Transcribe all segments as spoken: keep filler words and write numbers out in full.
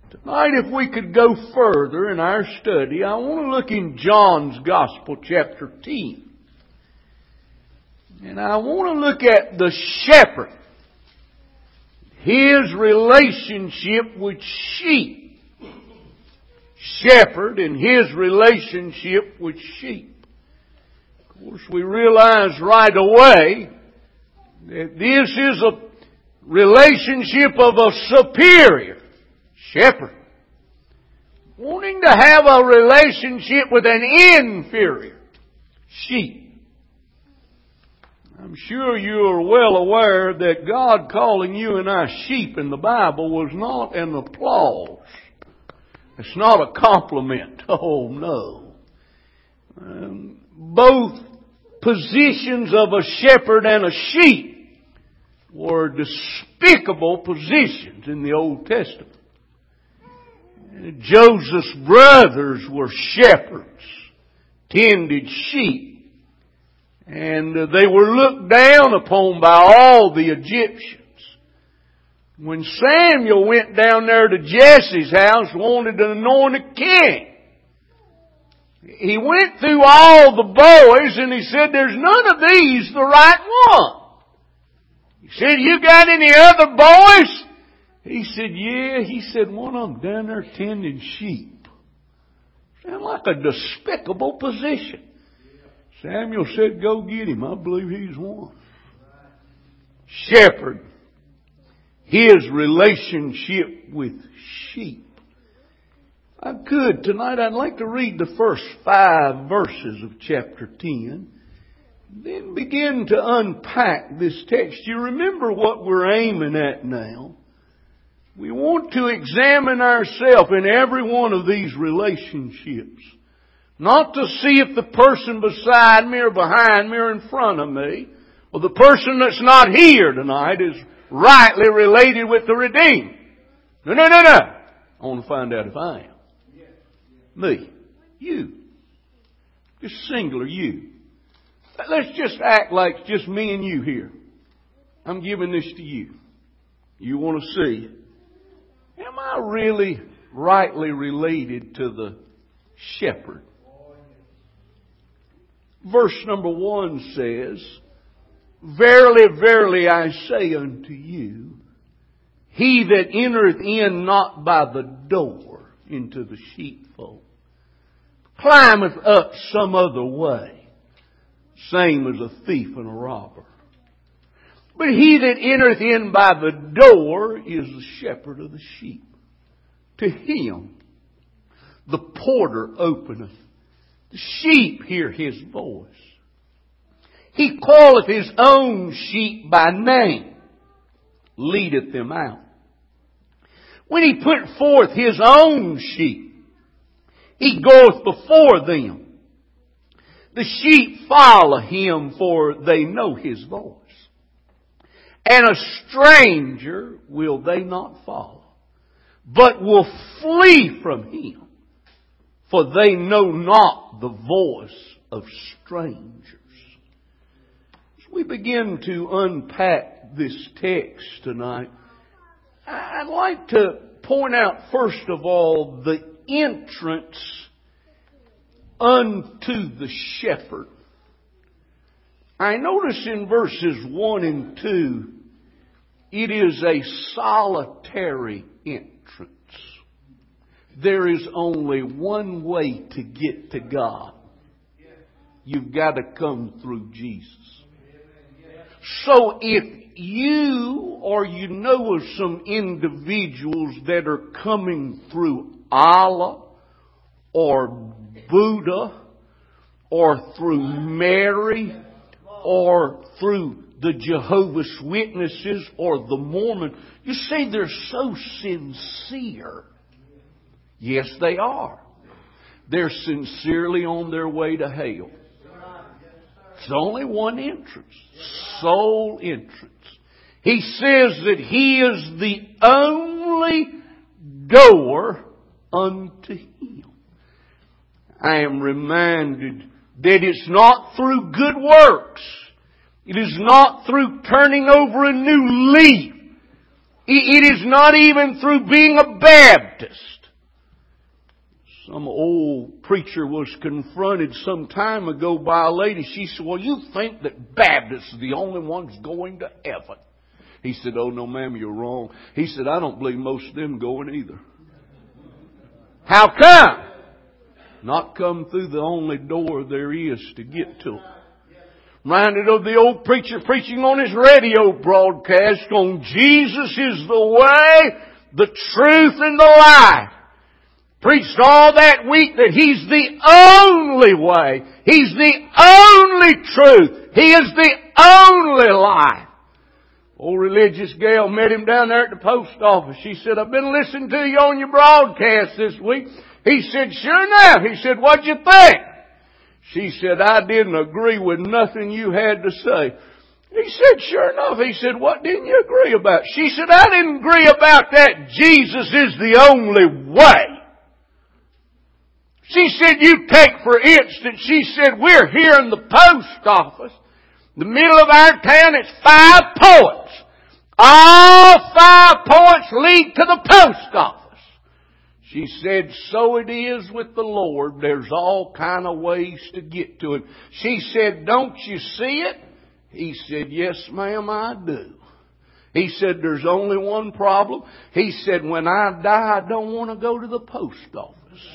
Tonight, if we could go further in our study, I want to look in John's Gospel, chapter ten. And I want to look at the shepherd, his relationship with sheep. Shepherd and his relationship with sheep. Of course, we realize right away that this is a relationship of a superior shepherd wanting to have a relationship with an inferior sheep. I'm sure you are well aware that God calling you and I sheep in the Bible was not an applause. It's not a compliment. Oh no. Um, both positions of a shepherd and a sheep were despicable positions in the Old Testament. Joseph's brothers were shepherds, tended sheep, and they were looked down upon by all the Egyptians. When Samuel went down there to Jesse's house, wanted to anoint a king, he went through all the boys and he said, "There's none of these the right one." He said, "You got any other boys?" He said, "Yeah." He said, "One of them down there tending sheep." Sound like a despicable position. Samuel said, "Go get him. I believe he's one." Shepherd. His relationship with sheep. If I could tonight, I'd like to read the first five verses of chapter ten. Then begin to unpack this text. You remember what we're aiming at now. We want to examine ourselves in every one of these relationships. Not to see if the person beside me or behind me or in front of me, or the person that's not here tonight is rightly related with the redeemed. No, no, no, no. I want to find out if I am. Me. You. Just singular you. Let's just act like it's just me and you here. I'm giving this to you. You want to see, am I really rightly related to the shepherd? Verse number one says, "Verily, verily, I say unto you, he that entereth in not by the door into the sheepfold, climbeth up some other way, same as a thief and a robber. But he that entereth in by the door is the shepherd of the sheep. To him the porter openeth. The sheep hear his voice. He calleth his own sheep by name, leadeth them out. When he put forth his own sheep, he goeth before them. The sheep follow him, for they know his voice. And a stranger will they not follow, but will flee from him, for they know not the voice of strangers." As we begin to unpack this text tonight, I'd like to point out first of all the entrance unto the shepherd. I notice in verses one and two, it is a solitary entrance. There is only one way to get to God. You've got to come through Jesus. So if you or you know of some individuals that are coming through Allah or Buddha or through Mary or through the Jehovah's Witnesses or the Mormon, you say they're so sincere. Yes, they are. They're sincerely on their way to hell. It's only one entrance. Sole entrance. He says that He is the only door unto Him. I am reminded that it's not through good works. It is not through turning over a new leaf. It is not even through being a Baptist. Some old preacher was confronted some time ago by a lady. She said, well, you think that Baptists are the only ones going to heaven? He said, oh, no, ma'am, you're wrong. He said, I don't believe most of them going either. How come? Not come through the only door there is to get to it. Reminded of the old preacher preaching on his radio broadcast on Jesus is the way, the truth, and the life. Preached all that week that He's the only way. He's the only truth. He is the only life. Old religious gal met him down there at the post office. She said, I've been listening to you on your broadcast this week. He said, sure enough. He said, what'd you think? She said, I didn't agree with nothing you had to say. He said, sure enough. He said, what didn't you agree about? She said, I didn't agree about that Jesus is the only way. She said, you take for instance, she said, we're here in the post office. The middle of our town, it's five points. All five points lead to the post office. She said, so it is with the Lord. There's all kind of ways to get to Him. She said, don't you see it? He said, yes, ma'am, I do. He said, there's only one problem. He said, when I die, I don't want to go to the post office.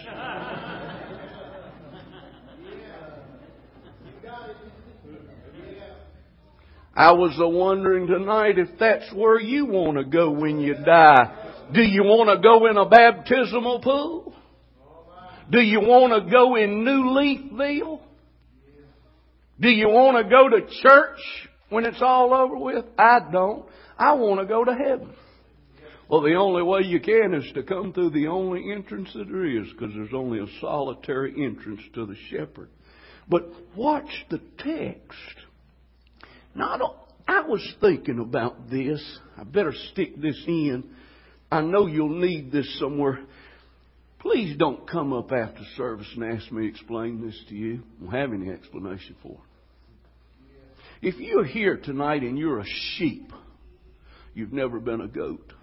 I was a wondering tonight if that's where you want to go when you die. Do you want to go in a baptismal pool? Do you want to go in New Leafville? Do you want to go to church when it's all over with? I don't. I want to go to heaven. Well, the only way you can is to come through the only entrance that there is, because there's only a solitary entrance to the shepherd. But watch the text. Now, I was thinking about this. I better stick this in. I know you'll need this somewhere. Please don't come up after service and ask me to explain this to you. I don't have any explanation for it. If you're here tonight and you're a sheep, you've never been a goat.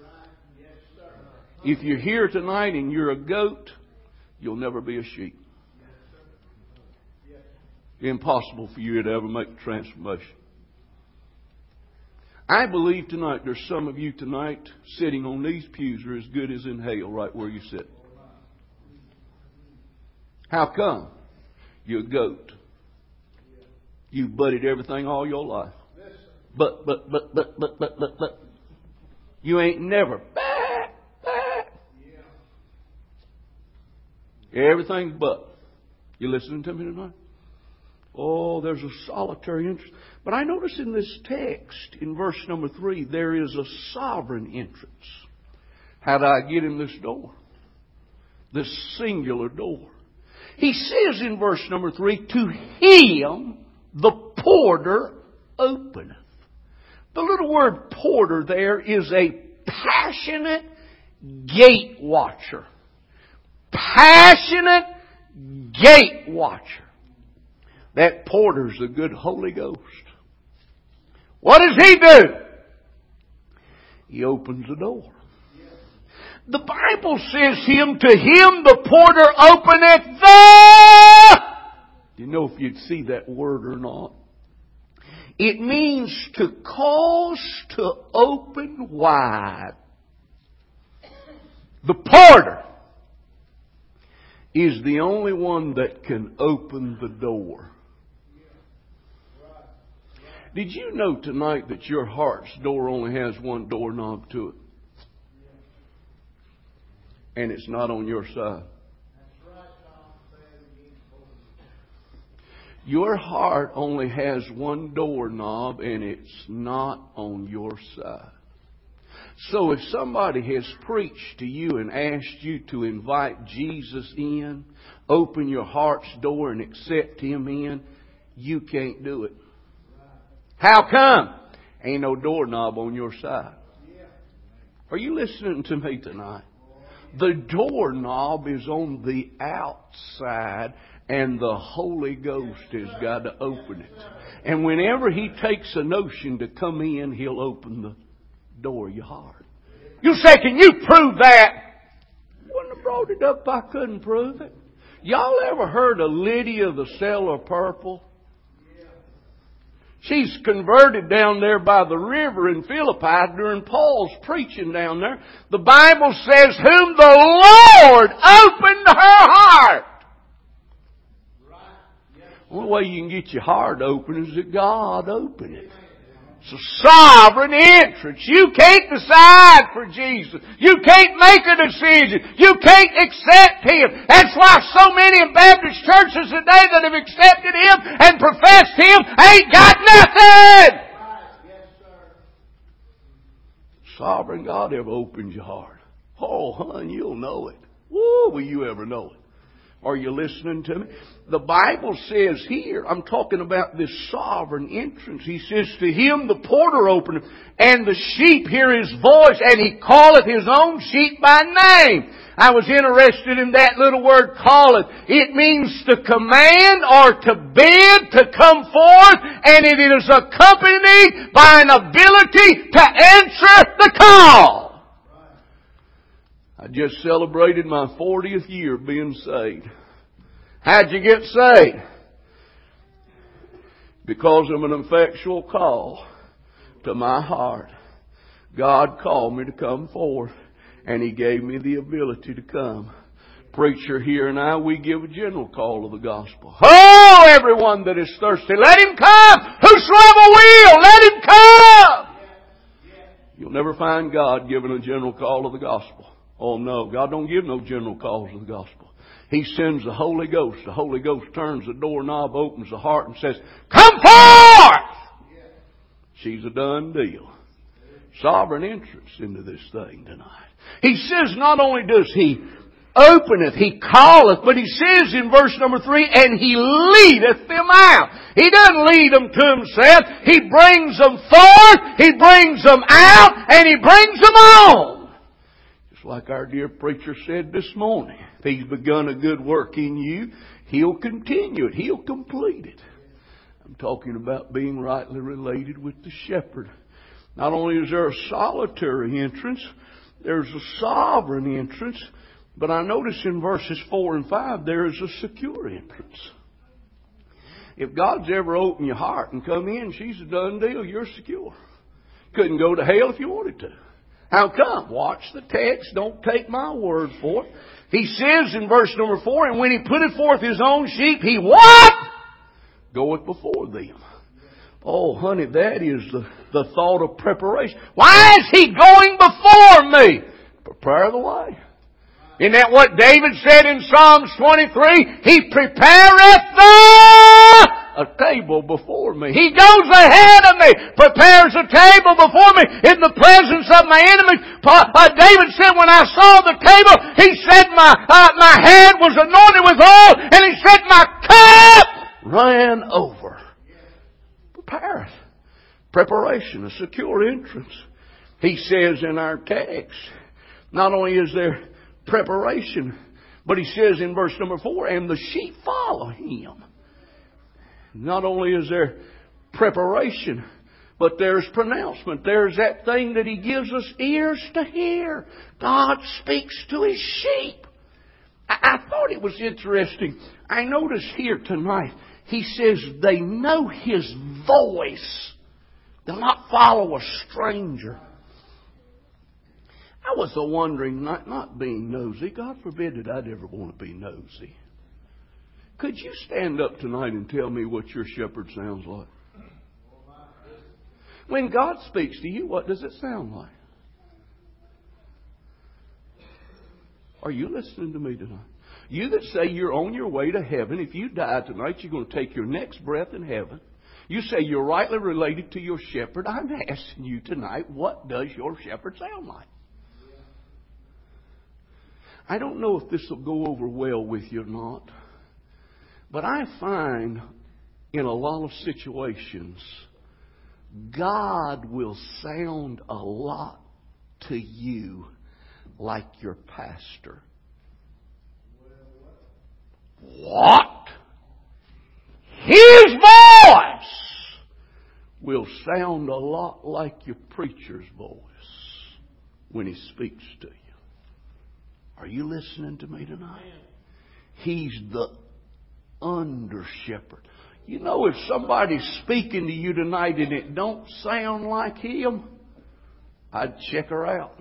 If you're here tonight and you're a goat, you'll never be a sheep. Impossible for you to ever make a transformation. I believe tonight there's some of you tonight sitting on these pews are as good as in hell right where you sit. How come? You're a goat. You butted everything all your life. But, but, but, but, but, but, but, but. You ain't never. Bah, bah. Everything's but. You listening to me tonight? Oh, there's a solitary interest. But I notice in this text, in verse number three, there is a sovereign entrance. How do I get in this door? This singular door. He says in verse number three, to him the porter openeth. The little word porter there is a passionate gate watcher. Passionate gate watcher. That porter's the good Holy Ghost. What does he do? He opens the door. The Bible says him, to him the porter openeth the... Do you know if you'd see that word or not? It means to cause to open wide. The porter is the only one that can open the door. Did you know tonight that your heart's door only has one doorknob to it? And it's not on your side. Your heart only has one doorknob and it's not on your side. So if somebody has preached to you and asked you to invite Jesus in, open your heart's door and accept Him in, you can't do it. How come? Ain't no doorknob on your side. Are you listening to me tonight? The doorknob is on the outside and the Holy Ghost has got to open it. And whenever He takes a notion to come in, He'll open the door of your heart. You say, can you prove that? I wouldn't have brought it up if I couldn't prove it. Y'all ever heard of Lydia the seller of purple? She's converted down there by the river in Philippi during Paul's preaching down there. The Bible says, whom the Lord opened her heart. The only way you can get your heart open is that God opened it. It's a sovereign entrance. You can't decide for Jesus. You can't make a decision. You can't accept Him. That's why so many in Baptist churches today that have accepted Him and professed Him ain't got nothing. Sovereign God ever opens your heart. Oh, hon, you'll know it. Woo, will you ever know it? Are you listening to me? The Bible says here, I'm talking about this sovereign entrance. He says, to him the porter openeth, and the sheep hear his voice, and he calleth his own sheep by name. I was interested in that little word, calleth. It means to command or to bid, to come forth, and it is accompanied by an ability to answer the call. I just celebrated my fortieth year being saved. How'd you get saved? Because of an effectual call to my heart. God called me to come forth, and He gave me the ability to come. Preacher here and I, we give a general call of the gospel. Oh, everyone that is thirsty, let him come! Whosoever will, let him come! You'll never find God giving a general call of the gospel. Oh no, God don't give no general calls of the gospel. He sends the Holy Ghost. The Holy Ghost turns the doorknob, opens the heart and says, come forth! She's a done deal. Sovereign entrance into this thing tonight. He says not only does He openeth, He calleth, but He says in verse number three, and He leadeth them out. He doesn't lead them to Himself. He brings them forth, He brings them out, and He brings them on. Like our dear preacher said this morning, if He's begun a good work in you, He'll continue it. He'll complete it. I'm talking about being rightly related with the shepherd. Not only is there a solitary entrance, there's a sovereign entrance, but I notice in verses four and five there is a secure entrance. If God's ever opened your heart and come in, she's a done deal. You're secure. Couldn't go to hell if you wanted to. How come? Watch the text. Don't take my word for it. He says in verse number four, and when He putteth forth His own sheep, He what? Goeth before them. Oh, honey, that is the, the thought of preparation. Why is He going before me? Prepare the way. Isn't that what David said in Psalms twenty-three? He prepareth the a table before me. He goes ahead of me, prepares a table before me in the presence of my enemies. Uh, David said, when I saw the table, he said my uh, my head was anointed with oil, and he said my cup ran over. Prepareth. Preparation, a secure entrance. He says in our text, not only is there preparation, but he says in verse number four, and the sheep follow Him. Not only is there preparation, but there's pronouncement. There's that thing that He gives us ears to hear. God speaks to His sheep. I, I thought it was interesting. I noticed here tonight, He says they know His voice. They'll not follow a stranger. I was a wondering, not, not being nosy. God forbid that I'd ever want to be nosy. Could you stand up tonight and tell me what your shepherd sounds like? When God speaks to you, what does it sound like? Are you listening to me tonight? You that say you're on your way to heaven, if you die tonight, you're going to take your next breath in heaven. You say you're rightly related to your shepherd. I'm asking you tonight, what does your shepherd sound like? I don't know if this will go over well with you or not. But I find in a lot of situations, God will sound a lot to you like your pastor. What? His voice will sound a lot like your preacher's voice. when He speaks to you. Are you listening to me tonight? He's the under-shepherd. You know, if somebody's speaking to you tonight and it don't sound like Him, I'd check her out.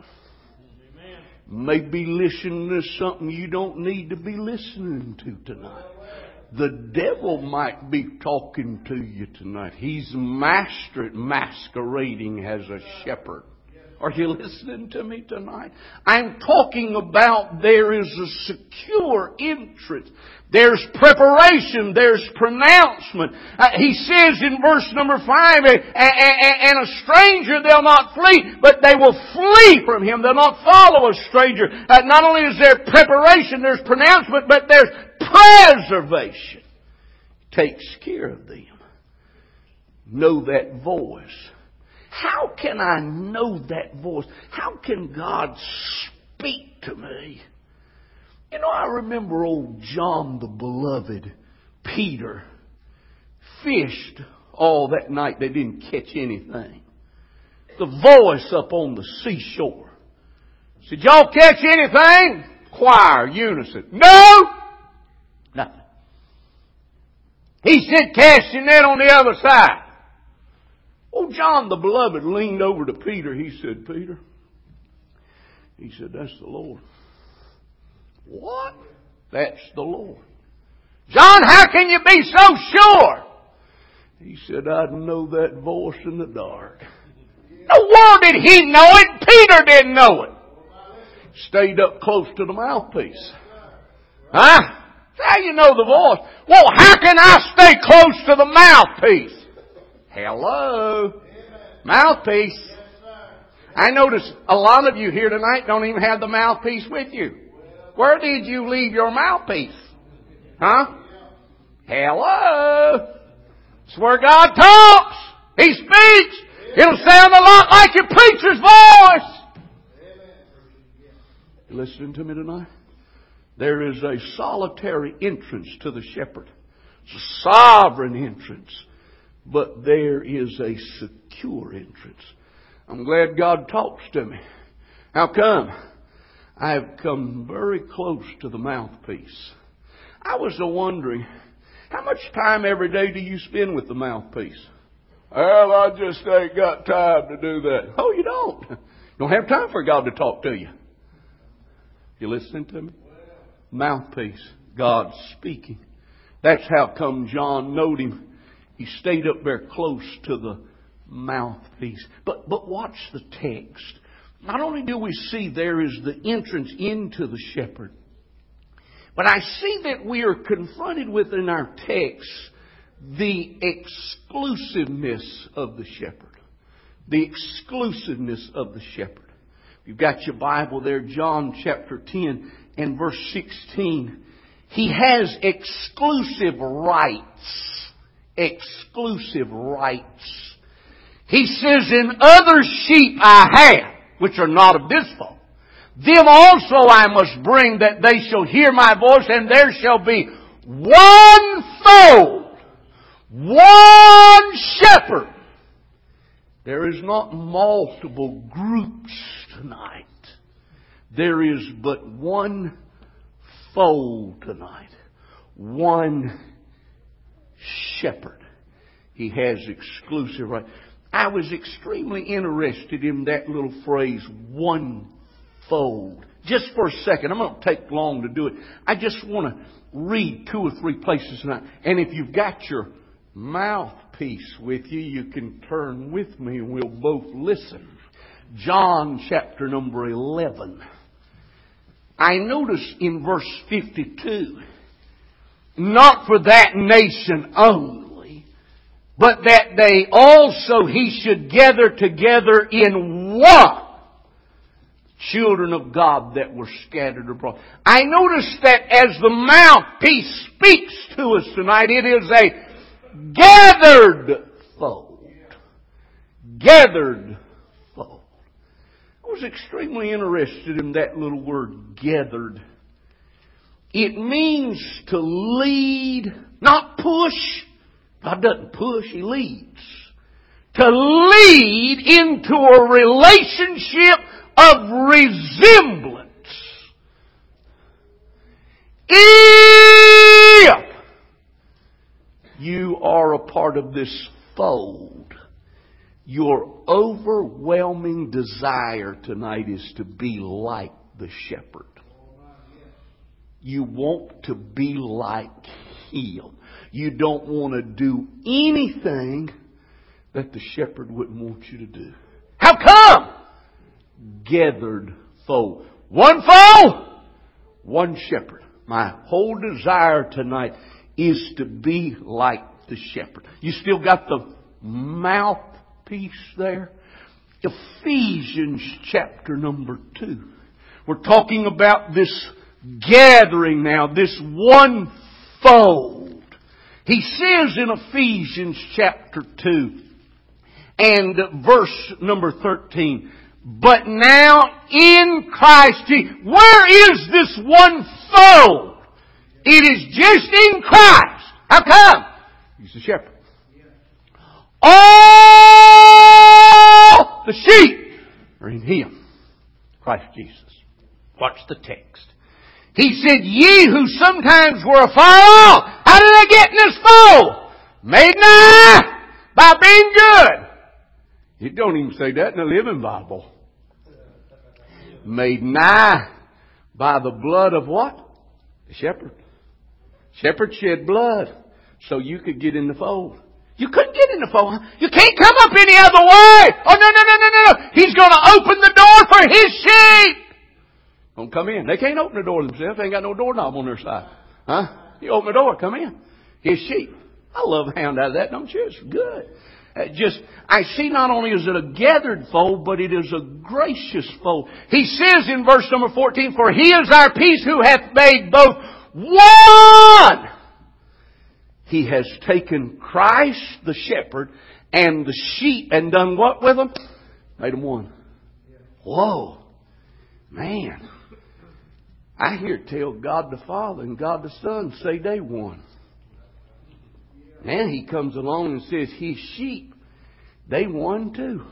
Maybe listening to something you don't need to be listening to tonight. The devil might be talking to you tonight. He's master at masquerading as a shepherd. Are you listening to me tonight? I'm talking about there is a secure entrance. There's preparation. There's pronouncement. Uh, he says in verse number five, and, and, and a stranger they'll not flee, but they will flee from him. They'll not follow a stranger. Uh, not only is there preparation, there's pronouncement, but there's preservation. Takes care of them. Know that voice. How can I know that voice? How can God speak to me? You know, I remember old John the Beloved, Peter, fished all that night. They didn't catch anything. The voice up on the seashore said, y'all catch anything? Choir, unison. No! Nothing. He said, cast your net on the other side. Oh, John the Beloved leaned over to Peter. He said, Peter, he said, that's the Lord. What? That's the Lord. John, how can you be so sure? He said, I know that voice in the dark. No word did he know it. Peter didn't know it. Stayed up close to the mouthpiece. Huh? How you know the voice? Well, how can I stay close to the mouthpiece? Hello. Mouthpiece. I notice a lot of you here tonight don't even have the mouthpiece with you. Where did you leave your mouthpiece? Huh? Hello. It's where God talks. He speaks. It'll sound a lot like your preacher's voice. You listening to me tonight? There is a solitary entrance to the shepherd. It's a sovereign entrance. But there is a secure entrance. I'm glad God talks to me. How come? I have come very close to the mouthpiece. I was wondering, how much time every day do you spend with the mouthpiece? Well, I just ain't got time to do that. Oh, you don't? You don't have time for God to talk to you. You listening to me? Mouthpiece. God speaking. That's how come John knowed Him. He stayed up there close to the mouthpiece. But, but watch the text. Not only do we see there is the entrance into the shepherd, but I see that we are confronted with in our text the exclusiveness of the shepherd. The exclusiveness of the shepherd. You've got your Bible there, John chapter ten and verse sixteen. He has exclusive rights. Exclusive rights. He says, in other sheep I have, which are not of this fold. Them also I must bring, that they shall hear my voice, and there shall be one fold, one shepherd. There is not multiple groups tonight. There is but one fold tonight. One shepherd. He has exclusive right. I was extremely interested in that little phrase, one fold. Just for a second. I'm going to take long to do it. I just want to read two or three places tonight. And if you've got your mouthpiece with you, you can turn with me and we'll both listen. John chapter number eleven. I notice in verse fifty-two, not for that nation only, but that they also he should gather together in one children of God that were scattered abroad. I notice that as the mouthpiece speaks to us tonight, it is a gathered fold. Gathered fold. I was extremely interested in that little word, gathered. It means to lead, not push. God doesn't push, He leads. To lead into a relationship of resemblance. If you are a part of this fold, your overwhelming desire tonight is to be like the shepherd. You want to be like Him. You don't want to do anything that the shepherd wouldn't want you to do. How come? Gathered fold. One fold, one shepherd. My whole desire tonight is to be like the shepherd. You still got the mouthpiece there? Ephesians chapter number two. We're talking about this gathering now, this one fold. He says in Ephesians chapter two and verse number thirteen, but now in Christ Jesus. Where is this one fold? It is just in Christ. How come? He's the shepherd. All the sheep are in Him, Christ Jesus. Watch the text. He said, ye who sometimes were afar off. How did they get in this fold? Made nigh by being good. It don't even say that in the Living Bible. Made nigh by the blood of what? The shepherd. Shepherd shed blood so you could get in the fold. You couldn't get in the fold. You can't come up any other way. Oh, no, no, no, no, no, no. He's going to open the door for His sheep. Don't come in. They can't open the door themselves. They ain't got no doorknob on their side. Huh? You open the door, come in. His sheep. I love a hound out of that, don't you? It's good. It just, I see not only is it a gathered fold, but it is a gracious fold. He says in verse number fourteen, for He is our peace who hath made both one. He has taken Christ the shepherd and the sheep and done what with them? Made them one. Whoa. Man. I hear tell God the Father and God the Son say they one. And He comes along and says His sheep, they one too.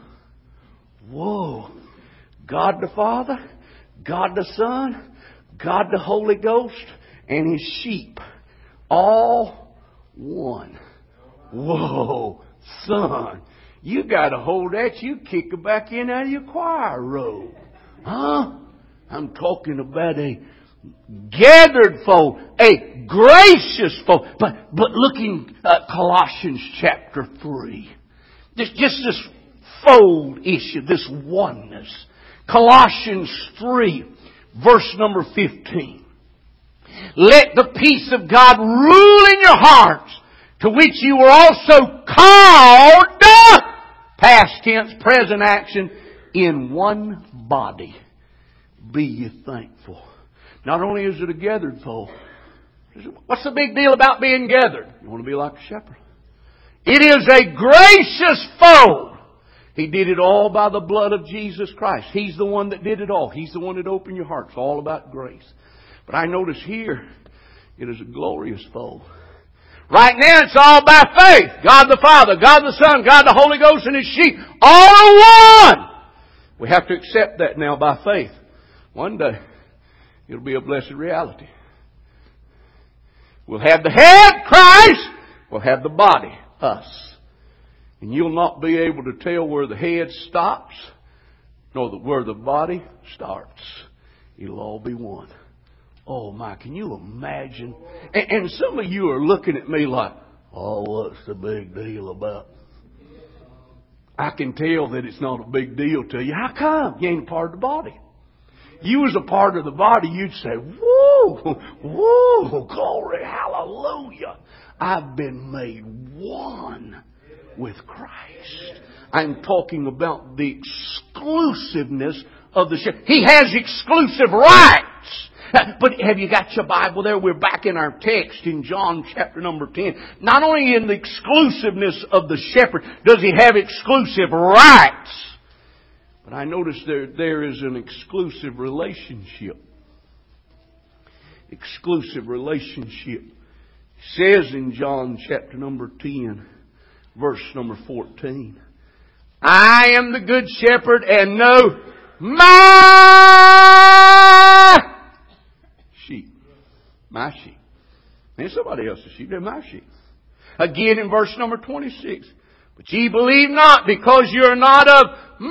Whoa. God the Father, God the Son, God the Holy Ghost, and His sheep. All one. Whoa. Son, you got to hold that. You kick it back in out of your choir robe. Huh? I'm talking about a gathered fold, a gracious fold. But but looking at Colossians chapter three, just just this fold issue, this oneness. Colossians three, verse number fifteen. Let the peace of God rule in your hearts, to which you were also called, past tense, present action, in one body. Be ye thankful. Not only is it a gathered fold, what's the big deal about being gathered? You want to be like a shepherd. It is a gracious fold. He did it all by the blood of Jesus Christ. He's the one that did it all. He's the one that opened your heart. It's all about grace. But I notice here, it is a glorious fold. Right now it's all by faith. God the Father, God the Son, God the Holy Ghost and His sheep. All in one. We have to accept that now by faith. One day, it'll be a blessed reality. We'll have the head, Christ. We'll have the body, us. And you'll not be able to tell where the head stops, nor where the body starts. It'll all be one. Oh my, can you imagine? And, and some of you are looking at me like, oh, what's the big deal about? I can tell that it's not a big deal to you. How come? You ain't a part of the body. You was a part of the body, you'd say, whoa, whoa, glory, hallelujah. I've been made one with Christ. I'm talking about the exclusiveness of the shepherd. He has exclusive rights. But have you got your Bible there? We're back in our text in John chapter number ten. Not only in the exclusiveness of the shepherd does He have exclusive rights, but I notice there, there is an exclusive relationship. Exclusive relationship. It says in John chapter number ten, verse number fourteen, I am the good shepherd and know my sheep. My sheep. Ain't somebody else's sheep. They're my sheep. Again in verse number twenty-six. But ye believe not, because you are not of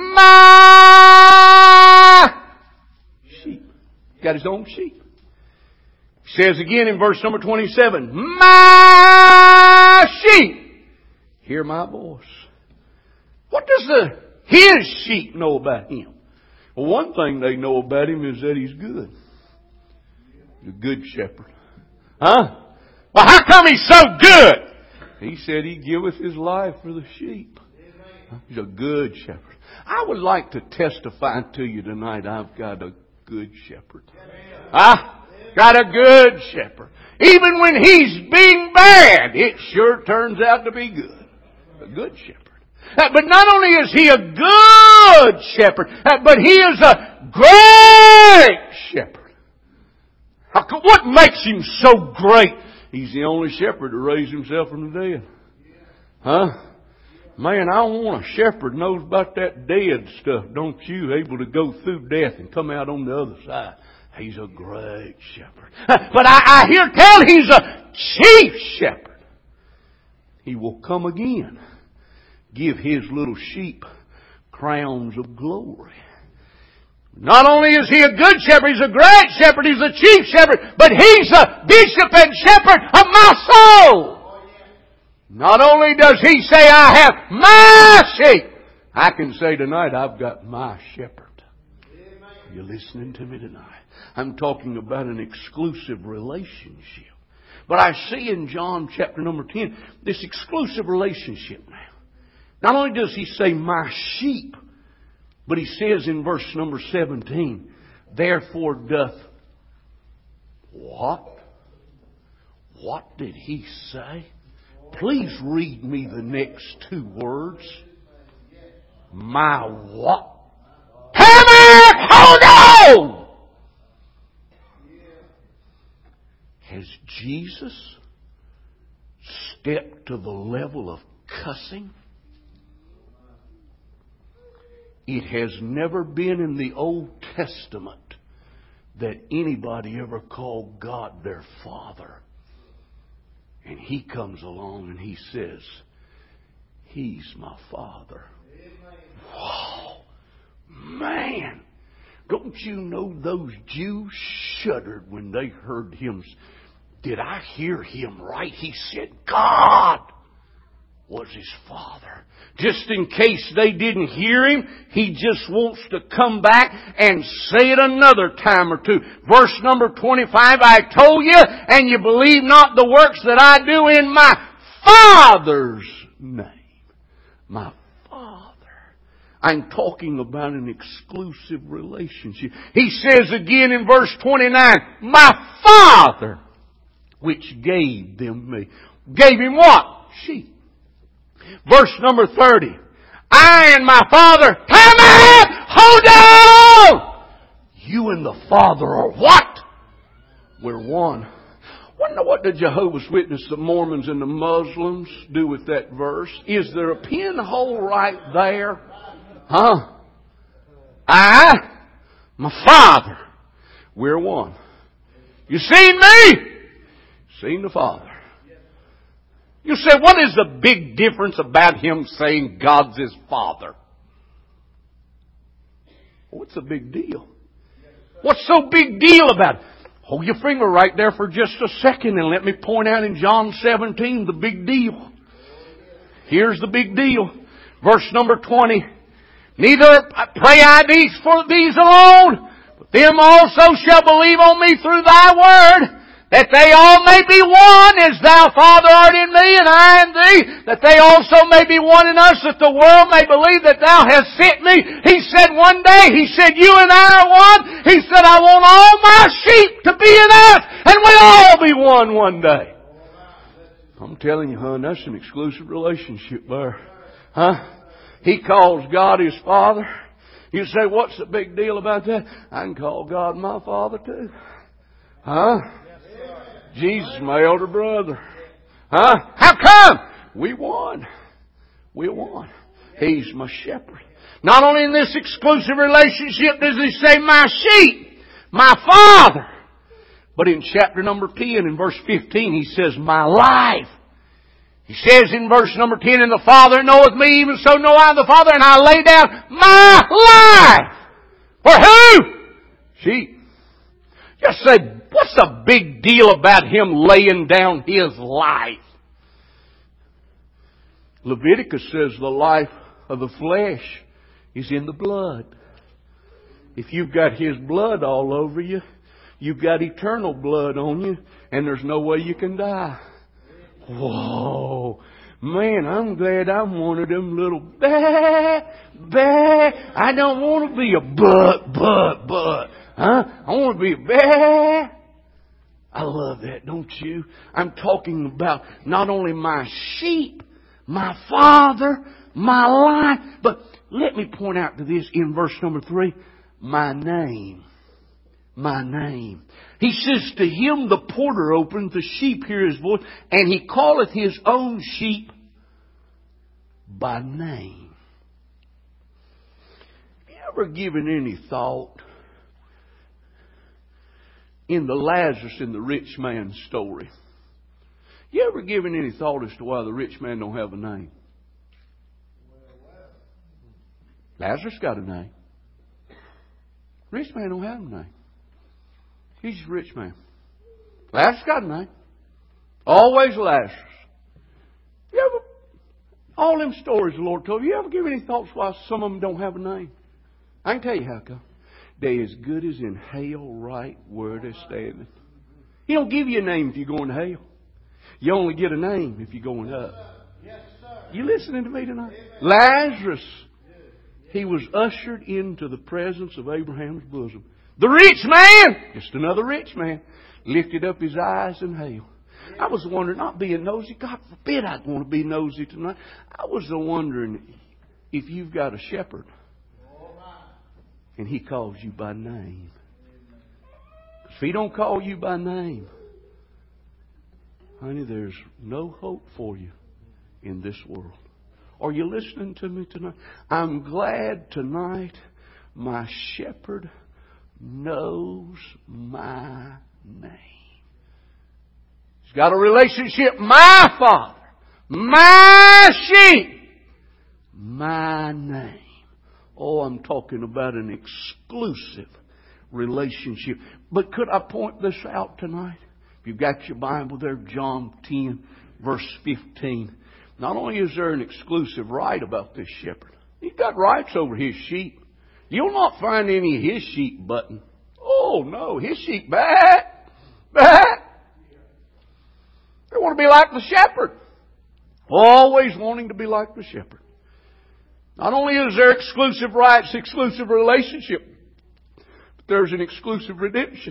my sheep. He's got his own sheep. He says again in verse number twenty-seven. My sheep hear my voice. What does the his sheep know about him? Well, one thing they know about him is that he's good. He's a good shepherd. Huh? Well, how come he's so good? He said he giveth his life for the sheep. He's a good shepherd. I would like to testify to you tonight, I've got a good shepherd. Huh? Got a good shepherd. Even when he's being bad, it sure turns out to be good. A good shepherd. But not only is he a good shepherd, but he is a great shepherd. How come, what makes him so great? He's the only shepherd to raise himself from the dead. Huh? Man, I want a shepherd who knows about that dead stuff, don't you? Able to go through death and come out on the other side. He's a great shepherd. But I, I hear tell he's a chief shepherd. He will come again. Give his little sheep crowns of glory. Not only is he a good shepherd, he's a great shepherd, he's a chief shepherd, but he's a bishop and shepherd of my soul. Not only does he say, I have my sheep, I can say tonight, I've got my shepherd. Are you listening to me tonight? I'm talking about an exclusive relationship. But I see in John chapter number ten, this exclusive relationship now. Not only does he say, my sheep, but he says in verse number seventeen, therefore doth what? What did he say? Please read me the next two words. My what? Come on! Hold on! Has Jesus stepped to the level of cussing? It has never been in the Old Testament that anybody ever called God their Father. And He comes along and He says, He's my Father. Wow! Man! Don't you know those Jews shuddered when they heard Him? Did I hear Him right? He said, God was His Father. Just in case they didn't hear Him, He just wants to come back and say it another time or two. Verse number twenty-five, I told you, and you believe not the works that I do in my Father's name. My Father. I'm talking about an exclusive relationship. He says again in verse twenty-nine, my Father, which gave them me. Gave Him what? Sheep. Verse number thirty. I and my Father, time out! Hold on! You and the Father are what? We're one. Wonder what the Jehovah's Witnesses, the Mormons and the Muslims do with that verse. Is there a pinhole right there? Huh? I, my Father, we're one. You seen me? Seen the Father. You say, what is the big difference about Him saying God's His Father? What's the big deal? What's so big deal about it? Hold your finger right there for just a second and let me point out in John seventeen the big deal. Here's the big deal. Verse number twenty. Neither pray I these for these alone, but them also shall believe on me through thy word, that they all may be one, as thou, Father, art in me, and I in thee, that they also may be one in us, that the world may believe that thou hast sent me. He said one day, He said, you and I are one. He said, I want all my sheep to be in us, and we'll all be one one day. I'm telling you, hon, that's an exclusive relationship there. Huh? He calls God His Father. You say, what's the big deal about that? I can call God my Father too. Huh? Jesus, my elder brother. Huh? How come? We won. We won. He's my shepherd. Not only in this exclusive relationship does He say, my sheep, my Father. But in chapter number ten, in verse fifteen, He says, my life. He says in verse number ten, and the Father knoweth me, even so know I the Father, and I lay down my life. For who? Sheep. Just say, what's the big deal about Him laying down His life? Leviticus says the life of the flesh is in the blood. If you've got His blood all over you, you've got eternal blood on you, and there's no way you can die. Whoa. Man, I'm glad I'm one of them little bah, bah. I don't want to be a but, but, but. Huh? I want to be a bah. I love that, don't you? I'm talking about not only my sheep, my Father, my life, but let me point out to this in verse number three, my name. My name. He says, to him the porter opened, the sheep hear his voice, and he calleth his own sheep by name. Have you ever given any thought in the Lazarus and the rich man story? You ever given any thought as to why the rich man don't have a name? Lazarus got a name. Rich man don't have a name. He's a rich man. Lazarus got a name. Always Lazarus. You ever, all them stories the Lord told you, you ever give any thoughts why some of them don't have a name? I can tell you how come. They as good as in hell right where they're standing. He don't give you a name if you're going to hell. You only get a name if you're going up. You listening to me tonight? Lazarus, he was ushered into the presence of Abraham's bosom. The rich man, just another rich man, lifted up his eyes in hell. I was wondering, not being nosy, God forbid I'd want to be nosy tonight. I was wondering if you've got a shepherd and he calls you by name. If he don't call you by name, honey, there's no hope for you in this world. Are you listening to me tonight? I'm glad tonight my shepherd knows my name. He's got a relationship. My Father, my sheep, my name. Oh, I'm talking about an exclusive relationship. But could I point this out tonight? If you've got your Bible there, John ten, verse fifteen. Not only is there an exclusive right about this shepherd, he's got rights over his sheep. You'll not find any of his sheep button. Oh, no, his sheep back, back. They want to be like the shepherd. Always wanting to be like the shepherd. Not only is there exclusive rights, exclusive relationship, but there's an exclusive redemption.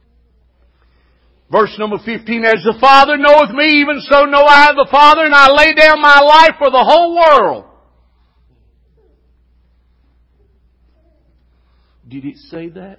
Verse number fifteen, as the Father knoweth me, even so know I the Father, and I lay down my life for the whole world. Did it say that?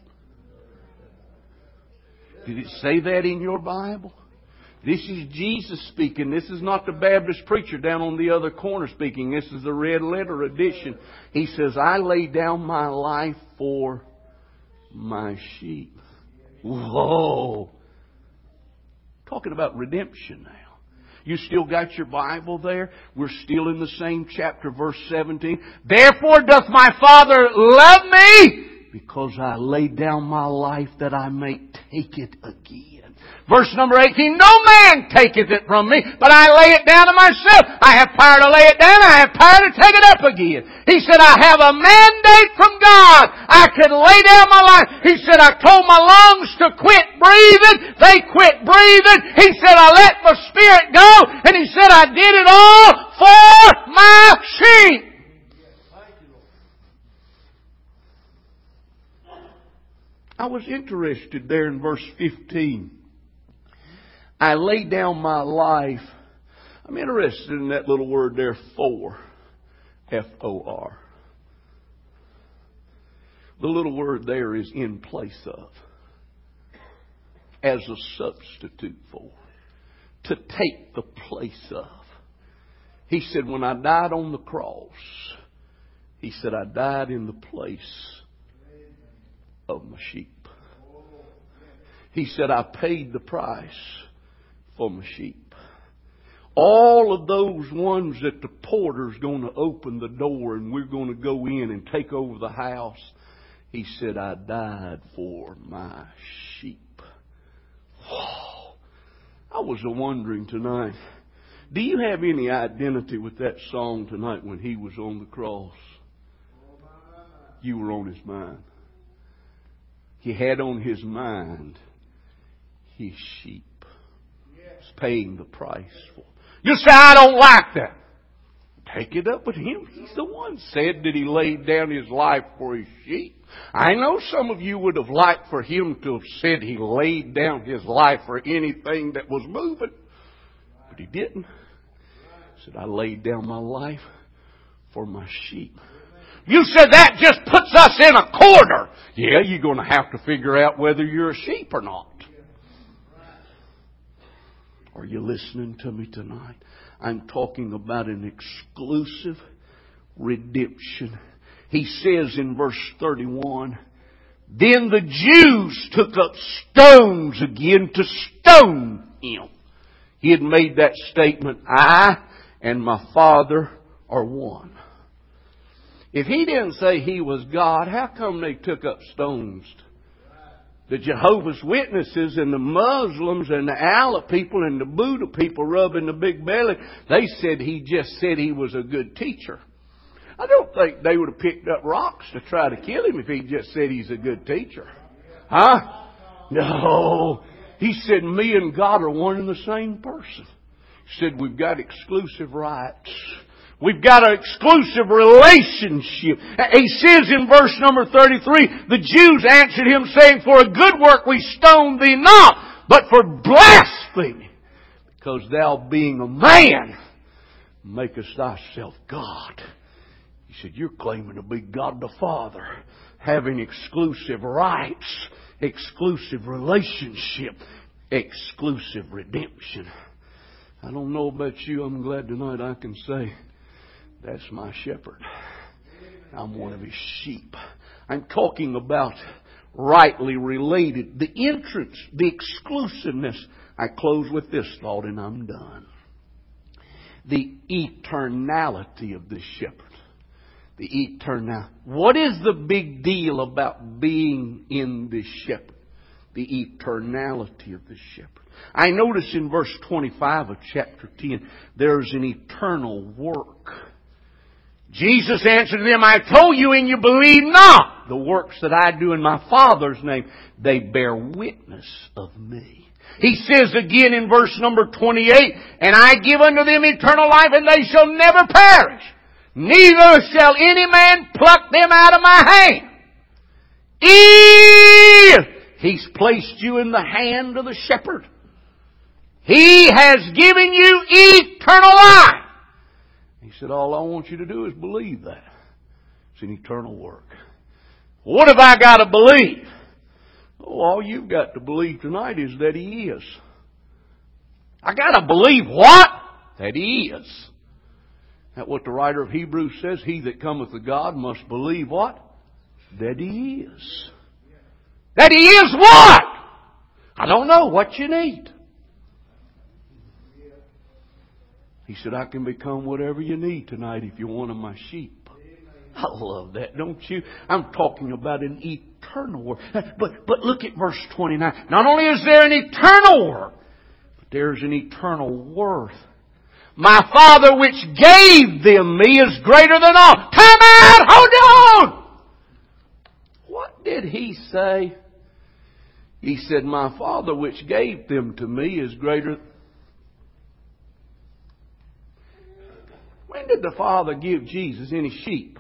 Did it say that in your Bible? This is Jesus speaking. This is not the Baptist preacher down on the other corner speaking. This is the red letter edition. He says, I lay down my life for my sheep. Whoa. Talking about redemption now. You still got your Bible there? We're still in the same chapter, verse seventeen. Therefore doth my Father love me, because I lay down my life that I may take it again. Verse number eighteen, no man taketh it from me, but I lay it down to myself. I have power to lay it down, I have power to take it up again. He said, I have a mandate from God. I can lay down my life. He said, I told my lungs to quit breathing. They quit breathing. He said, I let my spirit go. And He said, I did it all for my sheep. I was interested there in verse fifteen. I lay down my life. I'm interested in that little word there, for. F O R. The little word there is in place of. As a substitute for. To take the place of. He said, when I died on the cross, He said, I died in the place of my sheep. He said, I paid the price for my sheep. All of those ones that the porter's going to open the door and we're going to go in and take over the house. He said, I died for my sheep. Whoa. I was wondering tonight, do you have any identity with that song tonight when He was on the cross? You were on His mind. He had on His mind His sheep. He's paying the price for. You say, I don't like that. Take it up with Him. He's the one said that He laid down His life for His sheep. I know some of you would have liked for Him to have said He laid down His life for anything that was moving. But He didn't. He said, I laid down my life for my sheep. You said that just puts us in a corner. Yeah, you're going to have to figure out whether you're a sheep or not. Are you listening to me tonight? I'm talking about an exclusive redemption. He says in verse thirty-one, then the Jews took up stones again to stone Him. He had made that statement, I and my Father are one. If He didn't say He was God, how come they took up stones? The Jehovah's Witnesses and the Muslims and the Allah people and the Buddha people rubbing the big belly, they said He just said He was a good teacher. I don't think they would have picked up rocks to try to kill Him if He just said He's a good teacher. Huh? No. He said, me and God are one and the same person. He said, we've got exclusive rights. We've got an exclusive relationship. He says in verse number thirty-three, the Jews answered Him saying, for a good work we stone thee not, but for blasphemy. Because thou being a man, makest thyself God. He said, you're claiming to be God the Father, having exclusive rights, exclusive relationship, exclusive redemption. I don't know about you. I'm glad tonight I can say, that's my shepherd. I'm one of His sheep. I'm talking about rightly related. The entrance, the exclusiveness. I close with this thought and I'm done. The eternality of this shepherd. The eternal. What is the big deal about being in this shepherd? The eternality of this shepherd. I notice in verse twenty-five of chapter ten, there's an eternal work. Jesus answered them, I told you and you believe not. The works that I do in my Father's name, they bear witness of me. He says again in verse number twenty-eight, and I give unto them eternal life and they shall never perish. Neither shall any man pluck them out of my hand. If He's placed you in the hand of the shepherd, He has given you eternal life. He said, all I want you to do is believe that. It's an eternal work. What have I got to believe? Oh, all you've got to believe tonight is that He is. I got to believe what? That He is. That's what the writer of Hebrews says. He that cometh to God must believe what? That He is. That He is what? I don't know what you need. He said, I can become whatever you need tonight if you're one of my sheep. I love that, don't you? I'm talking about an eternal work. But, but look at verse twenty-nine. Not only is there an eternal work, but there's an eternal worth. My Father which gave them me is greater than all. Time out! Hold on! What did He say? He said, my Father which gave them to me is greater. When did the Father give Jesus any sheep?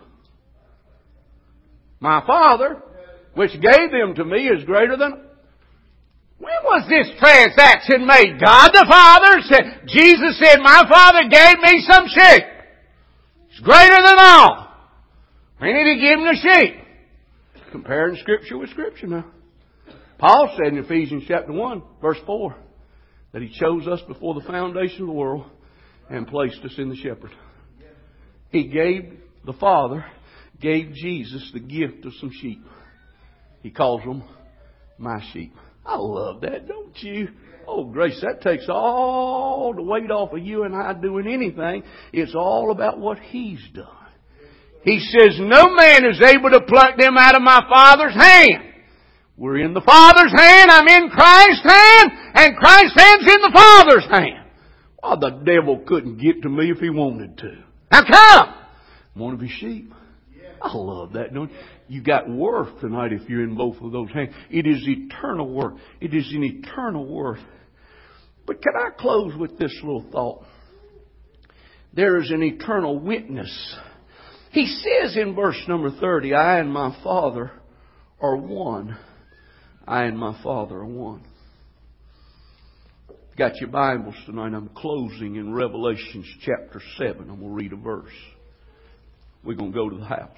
My Father which gave them to me is greater than. When was this transaction made? God the Father said, Jesus said, my Father gave me some sheep. It's greater than all. When did He give them the sheep? Comparing Scripture with Scripture now. Paul said in Ephesians chapter one, verse four, that He chose us before the foundation of the world and placed us in the shepherd. He gave, the Father gave Jesus the gift of some sheep. He calls them my sheep. I love that, don't you? Oh, grace, that takes all the weight off of you and I doing anything. It's all about what He's done. He says, no man is able to pluck them out of my Father's hand. We're in the Father's hand, I'm in Christ's hand, and Christ's hand's in the Father's hand. Well, the devil couldn't get to me if he wanted to. How come? One of his sheep. I love that, don't you? You got worth tonight if you're in both of those hands. It is eternal worth. It is an eternal worth. But can I close with this little thought? There is an eternal witness. He says in verse number thirty, I and my Father are one. I and my Father are one. Got your Bibles tonight. I'm closing in Revelation chapter seven. I'm going to read a verse. We're going to go to the house.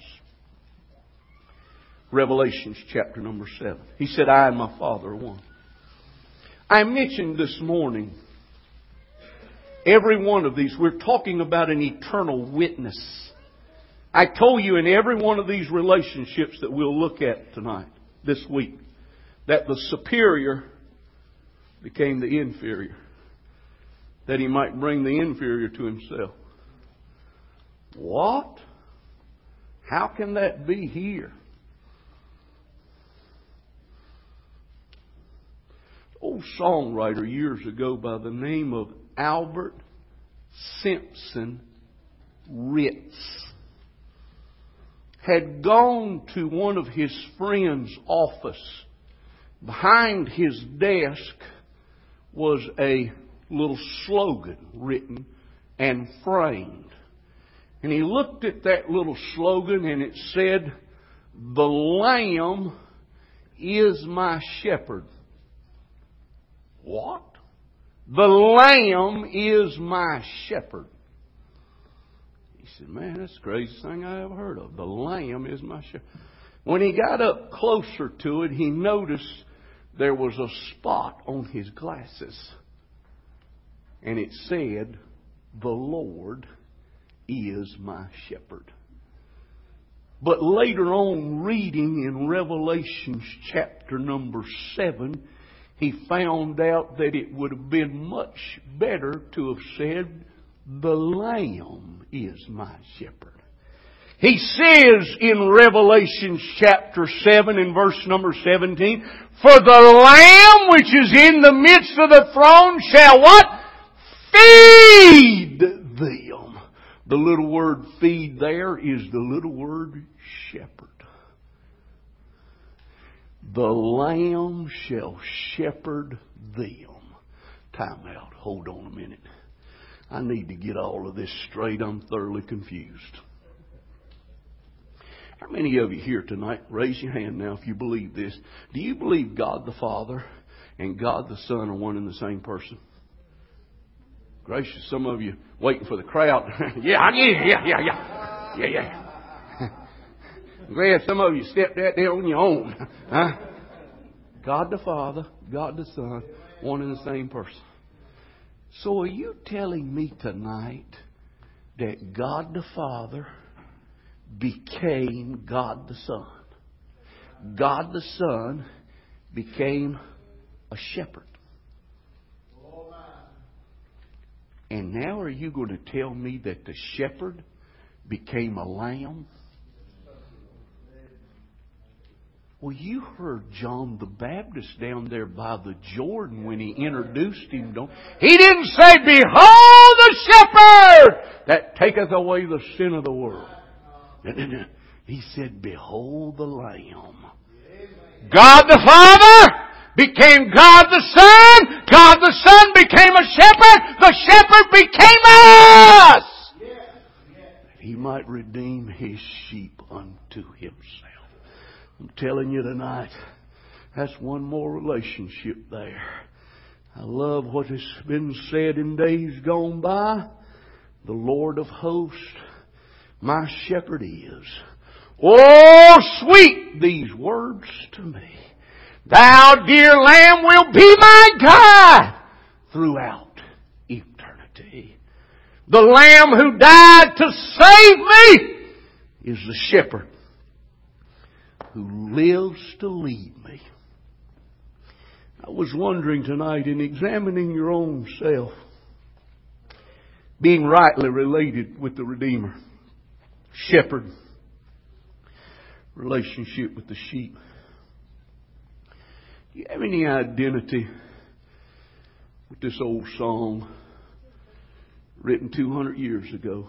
Revelation chapter number seven. He said, I and my Father are one. I mentioned this morning, every one of these, we're talking about an eternal witness. I told you in every one of these relationships that we'll look at tonight, this week, that the superior became the inferior, that he might bring the inferior to himself. What? How can that be here? Old songwriter years ago by the name of Albert Simpson Ritz had gone to one of his friend's office. Behind his desk was a little slogan written and framed. And he looked at that little slogan and it said, the Lamb is my shepherd. What? The Lamb is my shepherd. He said, man, that's the craziest thing I ever heard of. The Lamb is my shepherd. When he got up closer to it, he noticed there was a spot on his glasses. And it said, the Lord is my shepherd. But later on, reading in Revelation chapter number seven, he found out that it would have been much better to have said, the Lamb is my shepherd. He says in Revelation chapter seven in verse number seventeen, for the Lamb which is in the midst of the throne shall what? Feed them. The little word feed there is the little word shepherd. The Lamb shall shepherd them. Time out. Hold on a minute. I need to get all of this straight. I'm thoroughly confused. How many of you here tonight, raise your hand now if you believe this. Do you believe God the Father and God the Son are one and the same person? Gracious, some of you waiting for the crowd. yeah, I yeah, yeah, yeah, yeah. Yeah, yeah. Glad some of you stepped out there on your own. Huh? God the Father, God the Son, one and the same person. So are you telling me tonight that God the Father became God the Son? God the Son became a shepherd. And now are you going to tell me that the shepherd became a lamb? Well, you heard John the Baptist down there by the Jordan when he introduced him. Don't he didn't say, behold the shepherd that taketh away the sin of the world. He said, behold the Lamb. God the Father became God the Son. God the Son became a shepherd. The shepherd became us. That he might redeem his sheep unto himself. I'm telling you tonight, that's one more relationship there. I love what has been said in days gone by. The Lord of hosts, my shepherd is. Oh, sweet these words to me. Thou, dear Lamb, will be my guide throughout eternity. The Lamb who died to save me is the shepherd who lives to lead me. I was wondering tonight, in examining your own self, being rightly related with the Redeemer, shepherd, relationship with the sheep. Do you have any identity with this old song written two hundred years ago?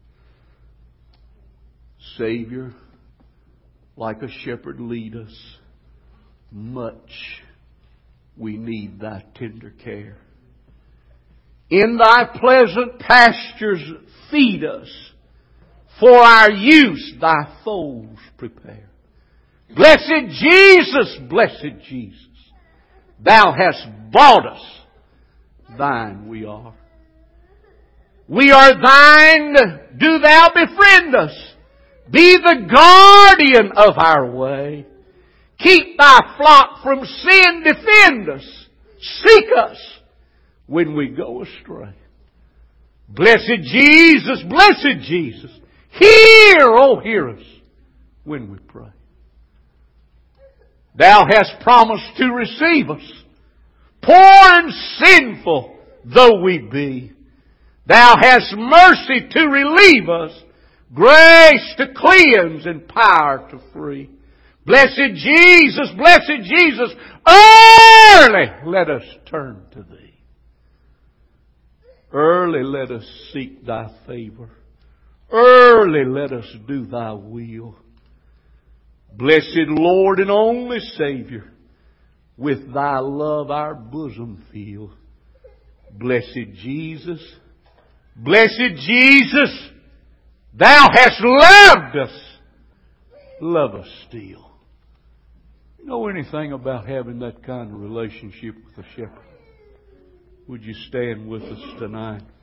Savior, like a shepherd lead us, much we need thy tender care. In thy pleasant pastures feed us, for our use thy folds prepare. Blessed Jesus, blessed Jesus, thou hast bought us, thine we are. We are thine, do thou befriend us. Be the guardian of our way. Keep thy flock from sin, defend us. Seek us when we go astray. Blessed Jesus, blessed Jesus, hear, oh hear us when we pray. Thou hast promised to receive us, poor and sinful though we be. Thou hast mercy to relieve us, grace to cleanse and power to free. Blessed Jesus, blessed Jesus, early let us turn to Thee. Early let us seek Thy favor. Early let us do Thy will. Blessed Lord and only Savior, with Thy love our bosom fill. Blessed Jesus, blessed Jesus, Thou hast loved us. Love us still. You know anything about having that kind of relationship with a shepherd? Would you stand with us tonight?